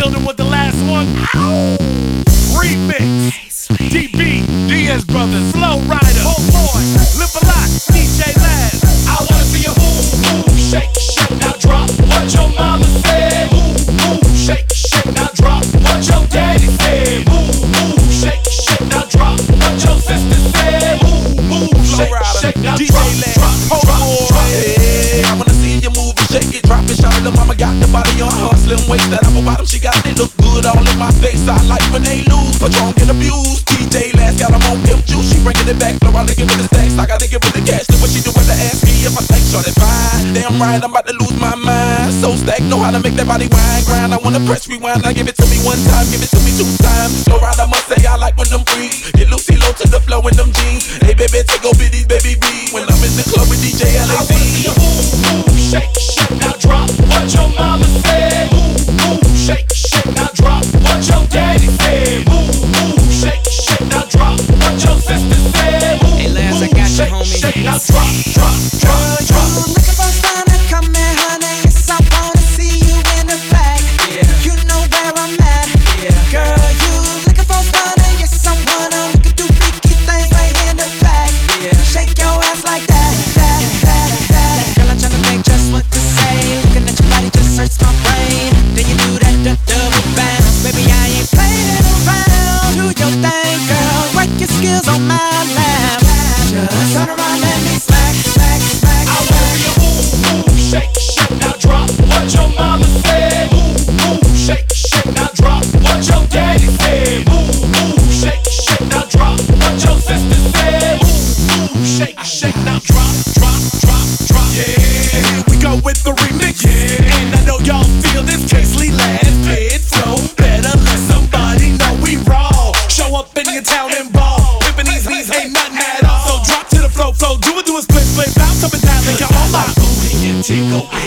building with the last one. Remix. DB, Diaz Brothers, Flow Rider, Whole Boy, Lip a Lot, DJ Laz. I wanna see you move, shake, shake, now drop what your mama said. Move, shake, shake, now drop what your daddy said. Move, shake, shake, now drop what your sister said. Move, shake, shake, now drop. Hey, I wanna see you move and shake it, drop it, shout it. The mama got the body on her slim waist, that upper bottom she got it look good all in my face. I like when they lose, but you don't get abused. DJ Laz got them on pimp juice, she bringing it back. Flow, I lick it with the stacks, like I lick it with the cash. Do what she do when they ask me if I think shorty fine. Damn right, I'm about to lose my mind. So stacked, know how to make that body wine grind. I wanna press rewind, now give it to me one time, give it to me 2 times. Flow right, I must say I like when them freaks get loosey low to the flow in them jeans. Hey baby, take over these baby B. When I'm in the club with DJ LAZ. I wanna see you move, shake, shake, now drop what your mama said. Move, shake, shake, now drop what your daddy said. Move, shake, shake, now drop what your sister said. Hey Laz, I got you, homie. Shake, now drop. You looking for fun to come in, honey? Yes, I wanna see you in the back. Yeah. You know where I'm at. Yeah. Girl, you looking for fun? Yes, I wanna. We could do freaky things right in the back. Yeah. Shake your ass like that. Girl, I'm tryna think just what to say. Looking at your body just hurts my brain. Then you do that double bounce, baby. I ain't playing around. Do your thing, girl. Work your skills on my lap. Just turn around and me smack. I wanna see you move, shake, shake, now drop what your mama said. Move, shake, shake, now drop what your daddy said. Move, shake, shake, now drop what your sister said. Move, shake, shake, now drop. Yeah, here we go with the remix. Yeah, and I know y'all feel this. Casely Laz, Pit Flow. Better let somebody know we raw. Show up in your town and ball. Pimpin' these knees ain't nothing at all. So drop to the flow, do it, do a split, bounce up and down, make it all out. Booty and tickle.